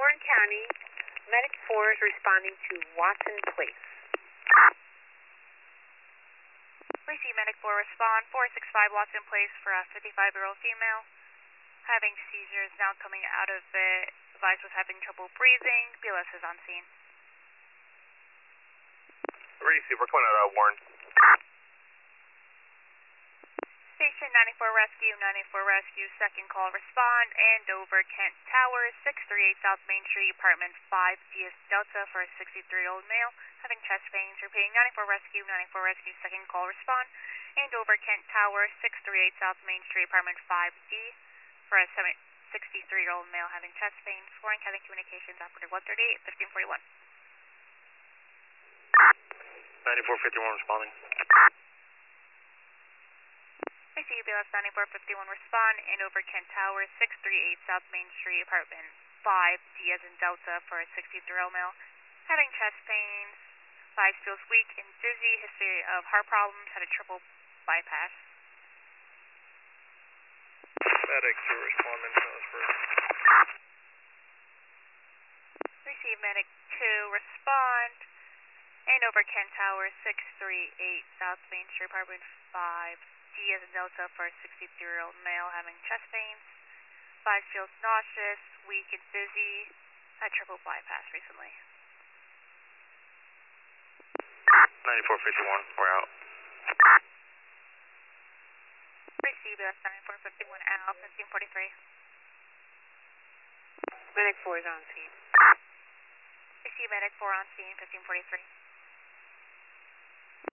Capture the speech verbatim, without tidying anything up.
Warren County, Medic four is responding to Watson Place. Receive Medic four, respond four six five Watson Place for a fifty-five-year-old female having seizures, now coming out of it. Advised was having trouble breathing. B L S is on scene. Receive, we're coming out of Warren. Station ninety-four Rescue, ninety-four Rescue, second call, respond, Andover, Kent Towers, six three eight South Main Street, apartment five, D S Delta for a sixty-three-year-old male having chest pains. Repeating, ninety-four Rescue, ninety-four Rescue, second call, respond, Andover, Kent Towers, six three eight South Main Street, apartment five D for a sixty-three-year-old male having chest pains. Warren County Communications, operator one thirty-eight, fifteen forty-one. ninety-four fifty-one responding. Receive B L S ninety-four fifty-one, respond, Andover, Kent Towers, six three eight South Main Street, apartment five, D as in Delta for a sixty-three-year-old male having chest pains. Five feels weak and dizzy, history of heart problems, had a triple bypass. Medic two responding to us first. Receive Medic two, respond, Andover, Kent Towers, six three eight South Main Street, apartment five, D as in Delta for a sixty-three-year-old male having chest pains. Five feels nauseous, weak and dizzy, had triple bypass recently. ninety-four fifty-one, we're out. Receive B L S ninety-four fifty-one Al, fifteen forty-three. Medic four is on scene. Receive Medic four on scene, fifteen forty-three.